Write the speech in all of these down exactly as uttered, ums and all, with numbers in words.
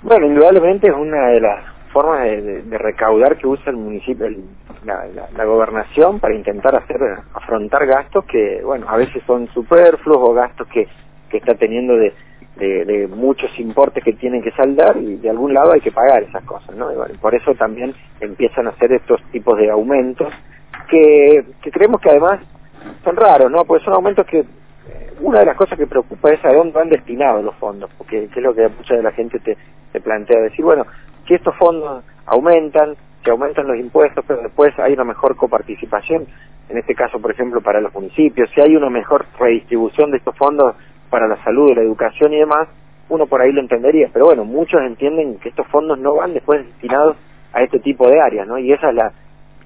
Bueno, indudablemente es una de las formas de, de, de recaudar que usa el municipio, el, la, la, la gobernación para intentar hacer afrontar gastos que, bueno, a veces son superfluos o gastos que, que está teniendo de, de, de muchos importes que tienen que saldar y de algún lado hay que pagar esas cosas, ¿no? Y bueno, por eso también empiezan a hacer estos tipos de aumentos que, que creemos que además son raros, ¿no? Porque son aumentos que una de las cosas que preocupa es a dónde van destinados los fondos, porque que es lo que mucha de la gente te, te plantea, decir, bueno, si estos fondos aumentan, se aumentan los impuestos, pero después hay una mejor coparticipación, en este caso, por ejemplo, para los municipios, si hay una mejor redistribución de estos fondos para la salud, la educación y demás, uno por ahí lo entendería, pero bueno, muchos entienden que estos fondos no van después destinados a este tipo de áreas, ¿no? Y esa es la,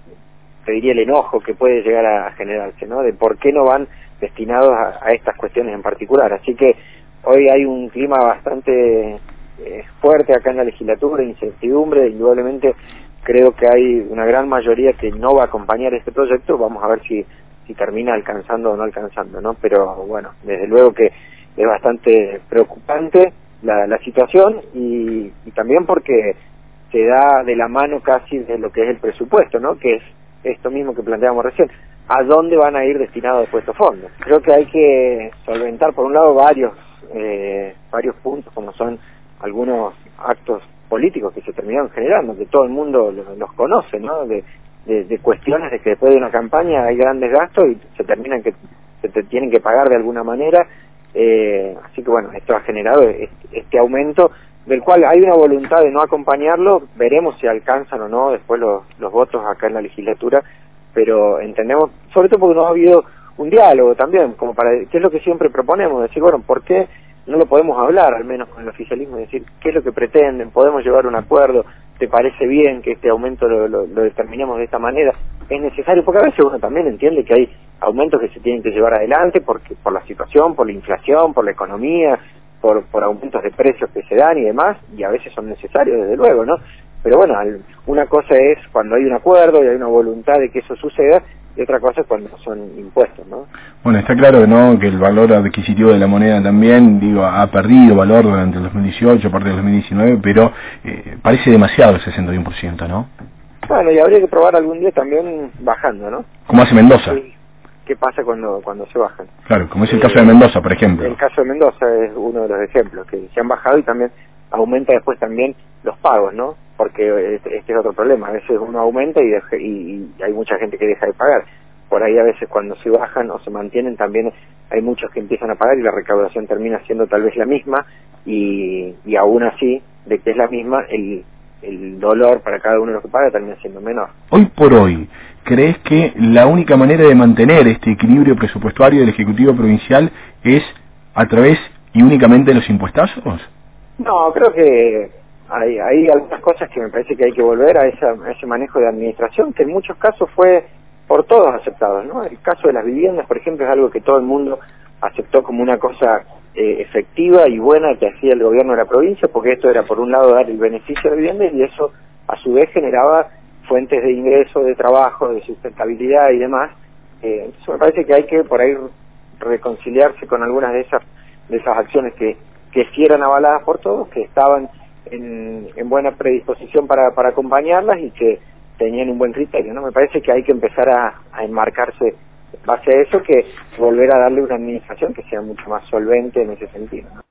te diría, el enojo que puede llegar a generarse, ¿no? De por qué no van destinados a, a estas cuestiones en particular. Así que hoy hay un clima bastante eh, fuerte acá en la legislatura, incertidumbre, indudablemente creo que hay una gran mayoría que no va a acompañar este proyecto, vamos a ver si, si termina alcanzando o no alcanzando, ¿no? Pero bueno, desde luego que es bastante preocupante la, la situación y, y también porque se da de la mano casi de lo que es el presupuesto, ¿no? Que es esto mismo que planteábamos recién, ¿a dónde van a ir destinados después estos fondos? Creo que hay que solventar, por un lado, varios eh, varios puntos, como son algunos actos políticos que se terminaron generando, que todo el mundo los, los conoce, ¿no? De, de, de cuestiones de que después de una campaña hay grandes gastos y se terminan que se te tienen que pagar de alguna manera, eh, así que bueno, esto ha generado este, este aumento, del cual hay una voluntad de no acompañarlo, veremos si alcanzan o no después los, los votos acá en la legislatura, pero entendemos, sobre todo porque no ha habido un diálogo también, como para, qué es lo que siempre proponemos, decir, bueno, ¿por qué no lo podemos hablar, al menos con el oficialismo, decir, qué es lo que pretenden, podemos llegar a un acuerdo, te parece bien que este aumento lo, lo, lo determinemos de esta manera? Es necesario, porque a veces uno también entiende que hay aumentos que se tienen que llevar adelante porque por la situación, por la inflación, por la economía, por, por aumentos de precios que se dan y demás, y a veces son necesarios, desde luego, ¿no? Pero bueno, una cosa es cuando hay un acuerdo y hay una voluntad de que eso suceda, y otra cosa es cuando son impuestos, ¿no? Bueno, está claro, ¿no?, que el valor adquisitivo de la moneda también, digo, ha perdido valor durante el dos mil dieciocho, parte del dos mil diecinueve, pero eh, parece demasiado el sesenta y uno por ciento, ¿no? Bueno, y habría que probar algún día también bajando, ¿no? Como hace Mendoza. Sí. ¿Qué pasa cuando cuando se bajan? Claro, como es el eh, caso de Mendoza, por ejemplo. El caso de Mendoza es uno de los ejemplos, que se han bajado y también aumenta después también los pagos, ¿no? Porque este, este es otro problema, a veces uno aumenta y, deje, y, y hay mucha gente que deja de pagar. Por ahí a veces cuando se bajan o se mantienen también hay muchos que empiezan a pagar y la recaudación termina siendo tal vez la misma y, y aún así, de que es la misma, el, el dolor para cada uno de los que paga termina siendo menor. Hoy por hoy, ¿crees que la única manera de mantener este equilibrio presupuestario del Ejecutivo Provincial es a través y únicamente de los impuestazos? No, creo que hay, hay algunas cosas que me parece que hay que volver a, esa, a ese manejo de administración, que en muchos casos fue por todos aceptados, ¿no? El caso de las viviendas, por ejemplo, es algo que todo el mundo aceptó como una cosa eh, efectiva y buena que hacía el gobierno de la provincia, porque esto era, por un lado, dar el beneficio de la vivienda y eso, a su vez, generaba fuentes de ingreso, de trabajo, de sustentabilidad y demás. Eh, entonces me parece que hay que, por ahí, reconciliarse con algunas de esas de esas acciones que, que sí eran avaladas por todos, que estaban en, en buena predisposición para, para acompañarlas y que tenían un buen criterio, ¿no? Me parece que hay que empezar a, a enmarcarse en base a eso, que volver a darle una administración que sea mucho más solvente en ese sentido, ¿no?